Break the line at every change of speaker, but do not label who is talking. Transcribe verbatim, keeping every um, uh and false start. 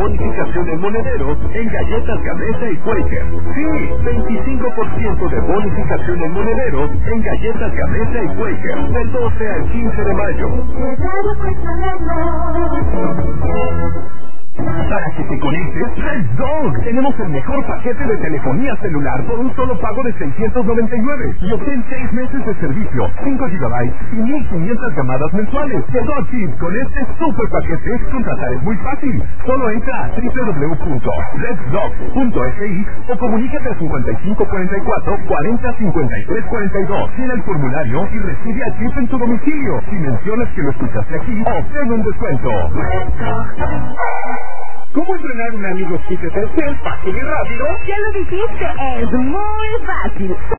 bonificación en monederos en galletas Gamesa y Quaker. Sí, veinticinco por ciento de bonificación en monederos en galletas Gamesa y Quaker. Del doce al quince de mayo. Para que te conectes, Red Dog. Tenemos el mejor paquete de telefonía celular por un solo pago de seiscientos noventa y nueve y obtén seis meses de servicio, cinco gigabytes y mil quinientas llamadas mensuales. Llegó aquí con este super paquete. Contratar es muy fácil. Solo entra a doble u doble u doble u punto red dog punto f i o comunícate a cincuenta y cinco cuarenta y cuatro cuarenta cincuenta y tres cuarenta y dos. Llena el formulario y recibe el chip en tu domicilio. Si mencionas que lo escuchaste aquí, obtén un descuento. ¿Cómo entrenar un amigo chip de Telcel fácil y rápido?
Ya lo dijiste, es muy fácil.